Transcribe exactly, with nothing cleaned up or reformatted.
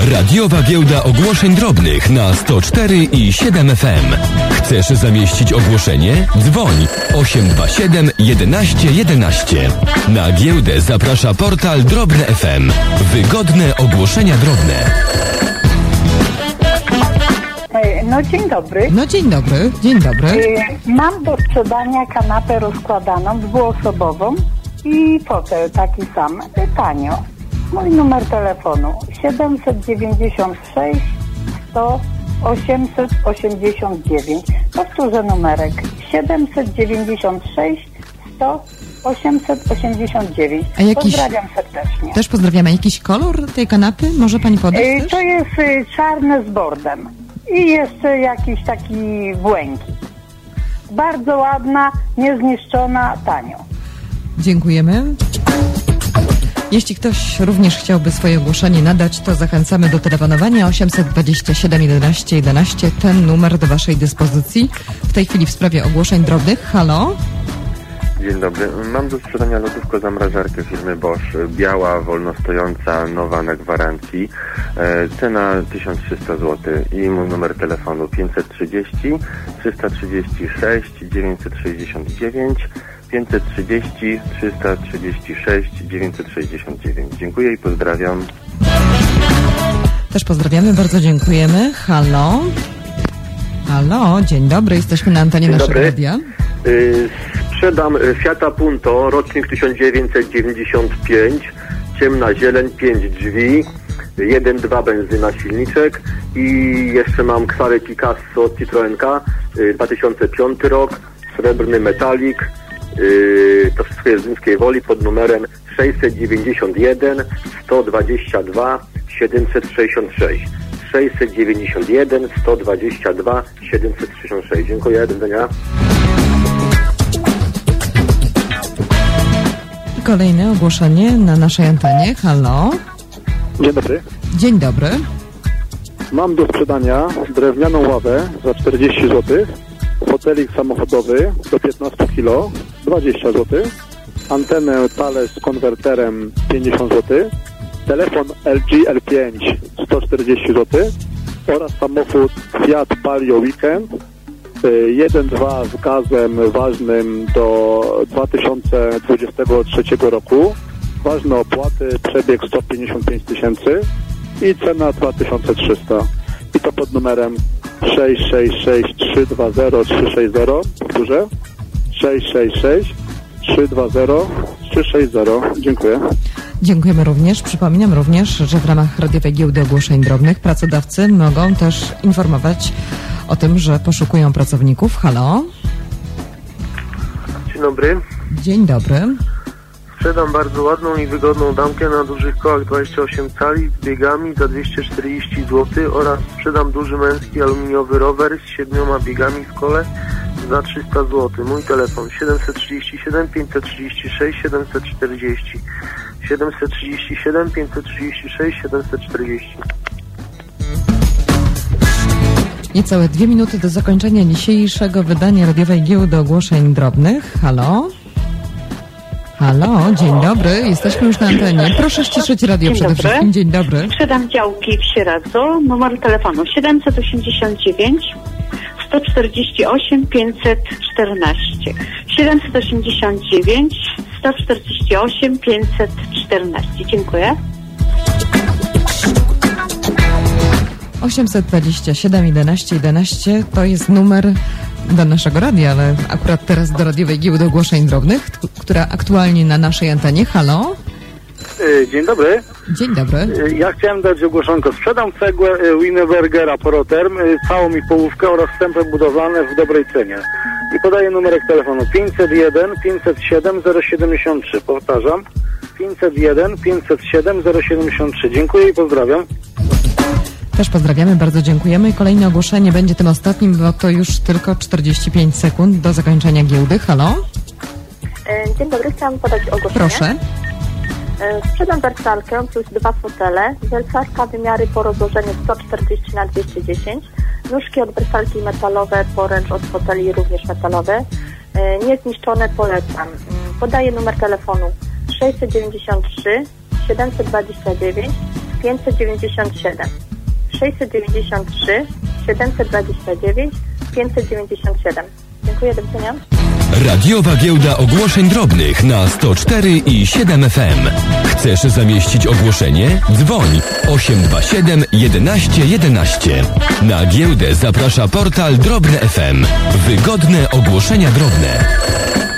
Radiowa Giełda Ogłoszeń Drobnych na sto cztery i siedem F M. Chcesz zamieścić ogłoszenie? Dzwoń osiem dwa siedem jedenaście jedenaście. Na giełdę zaprasza portal Drobne F M. Wygodne ogłoszenia drobne. No dzień dobry. No dzień dobry, dzień dobry. Mam do sprzedania kanapę rozkładaną dwuosobową i fotel taki sam, tanio. Mój numer telefonu siedemset dziewięćdziesiąt sześć sto osiemset osiemdziesiąt dziewięć. Powtórzę numerek siedemset dziewięćdziesiąt sześć sto osiemset osiemdziesiąt dziewięć. Jakiś... Pozdrawiam serdecznie. Też pozdrawiamy. Jakiś kolor tej kanapy? Może pani podać też? To jest czarne z bordem i jeszcze jakiś taki błękit. Bardzo ładna, niezniszczona, tanio. Dziękujemy. Jeśli ktoś również chciałby swoje ogłoszenie nadać, to zachęcamy do telefonowania osiemset dwadzieścia siedem jedenaście jedenaście. Ten numer do waszej dyspozycji. W tej chwili w sprawie ogłoszeń drobnych. Halo? Dzień dobry. Mam do sprzedania lodówko-zamrażarkę firmy Bosch. Biała, wolnostojąca, nowa na gwarancji. E, cena tysiąc trzysta złotych i mój numer telefonu pięćset trzydzieści trzysta trzydzieści sześć dziewięćset sześćdziesiąt dziewięć. pięćset trzydzieści trzysta trzydzieści sześć dziewięćset sześćdziesiąt dziewięć. Dziękuję i pozdrawiam. Też pozdrawiamy, bardzo dziękujemy. Halo? Halo, dzień dobry, jesteśmy na antenie dzień naszego dobry. radia. Yy, sprzedam Fiata Punto, rocznik tysiąc dziewięćset dziewięćdziesiąt pięć, ciemna zieleń, pięć drzwi, jeden dwa benzyna, silniczek i jeszcze mam Xarę Picasso od Citroenka, yy, dwa tysiące piąty rok, srebrny metalik. Yy, to wszystko jest z Niskiej Woli pod numerem sześćset dziewięćdziesiąt jeden sto dwadzieścia dwa siedemset sześćdziesiąt sześć. sześćset dziewięćdziesiąt jeden sto dwadzieścia dwa siedemset sześćdziesiąt sześć. Dziękuję, do widzenia. I kolejne ogłoszenie na naszej antenie. Halo? Dzień dobry. Dzień dobry. Mam do sprzedania drewnianą ławę za czterdzieści złotych, fotelik samochodowy do piętnaście kilo, dwadzieścia złotych, antenę Thales z konwerterem pięćdziesiąt złotych, telefon L G L pięć sto czterdzieści złotych oraz samochód Fiat Palio Weekend jeden dwa z gazem ważnym do dwa tysiące dwudziestego trzeciego roku. Ważne opłaty, przebieg sto pięćdziesiąt pięć tysięcy i cena dwa tysiące trzysta. I to pod numerem sześć sześć sześć trzy dwa zero trzy sześć zero. Powtórzę. sześć sześć sześć trzy dwa zero trzy sześć zero. Dziękuję. Dziękujemy również. Przypominam również, że w ramach Radiowej Giełdy Ogłoszeń Drobnych pracodawcy mogą też informować o tym, że poszukują pracowników. Halo? Dzień dobry. Dzień dobry. Sprzedam bardzo ładną i wygodną damkę na dużych kołach dwadzieścia osiem cali z biegami za dwieście czterdzieści złotych oraz sprzedam duży męski aluminiowy rower z siedmioma biegami w kole za trzysta złotych. Mój telefon siedemset trzydzieści siedem pięćset trzydzieści sześć siedemset czterdzieści. siedemset trzydzieści siedem pięćset trzydzieści sześć siedemset czterdzieści. Niecałe dwie minuty do zakończenia dzisiejszego wydania Radiowej Giełdy Ogłoszeń Drobnych. Halo? Halo, dzień dobry, jesteśmy już na antenie. Proszę ściszyć radio Dzień przede dobry. wszystkim. Dzień dobry. Sprzedam działki w Sieradzu. Numer telefonu siedemset osiemdziesiąt dziewięć sto czterdzieści osiem pięćset czternaście. siedemset osiemdziesiąt dziewięć sto czterdzieści osiem pięćset czternaście. Dziękuję. osiemset dwadzieścia siedem jedenaście jedenaście to jest numer do naszego radia, ale akurat teraz do Radiowej Giełdy Ogłoszeń Drobnych, t- która aktualnie na naszej antenie. Halo? Dzień dobry. Dzień dobry. Ja chciałem dać ogłoszonko. Sprzedam cegłę Wienerbergera Poroterm, całą mi połówkę oraz wstępy budowlane w dobrej cenie. I podaję numerek telefonu pięćset jeden pięćset siedem zero siedemdziesiąt trzy. Powtarzam. pięćset jeden pięćset siedem zero siedemdziesiąt trzy. Dziękuję i pozdrawiam. Też pozdrawiamy, bardzo dziękujemy. I kolejne ogłoszenie będzie tym ostatnim, bo to już tylko czterdzieści pięć sekund do zakończenia giełdy. Halo? Dzień dobry, chciałam podać ogłoszenie. Proszę. Sprzedam wersalkę plus dwa fotele. Wersalka wymiary po rozłożeniu sto czterdzieści na dwieście dziesięć. Nóżki od wersalki metalowe, poręcz od foteli również metalowe. Niezniszczone, polecam. Podaję numer telefonu sześćset dziewięćdziesiąt trzy siedemset dwadzieścia dziewięć pięćset dziewięćdziesiąt siedem, sześćset dziewięćdziesiąt trzy, siedemset dwadzieścia dziewięć, pięćset dziewięćdziesiąt siedem. Dziękuję, do widzenia. Radiowa giełda ogłoszeń drobnych na sto cztery i siedem F M. Chcesz zamieścić ogłoszenie? Dzwoń osiem dwa siedem jedenaście jedenaście. Na giełdę zaprasza portal Drobne F M. Wygodne ogłoszenia drobne.